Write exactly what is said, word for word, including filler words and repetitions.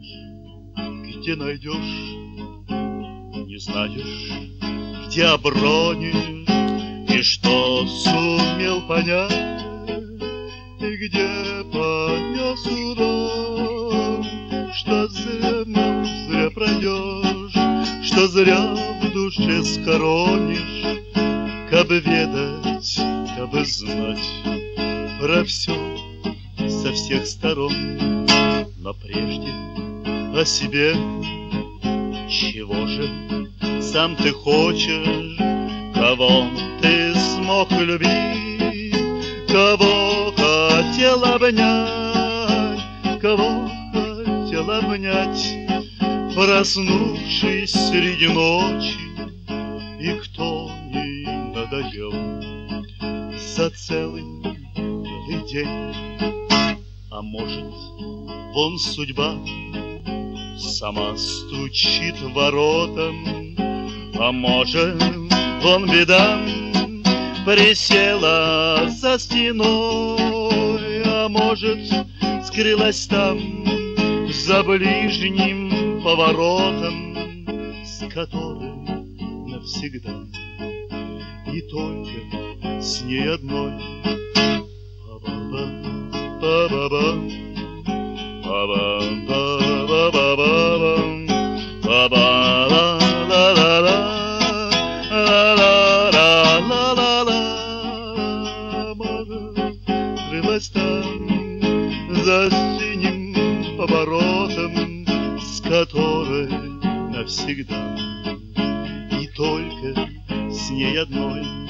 где найдешь, не знаешь, где обронишь, и что сумел понять, и где понес урон, что зря, зря пройдешь, что зря в душе схоронишь, кабы ведать, кабы знать про все со всех сторон. Но прежде о себе, чего же сам ты хочешь, кого ты смог любить, кого хотел обнять, кого хотел обнять, проснувшись среди ночи, и кто не надоел за целый белый день. А может, вон судьба сама стучит воротам, а может, вон беда присела за стеной, а может, скрылась там за ближним поворотом, с которой навсегда и только с ней одной. Па-ба-ба, па-ба-ба-ба-ба-ба, па-ба-ла-ла-ла-ла, ла-ла-ла-ла-ла-ла. Может, скрылась там за синим поворотом, с которой навсегда и только с ней одной.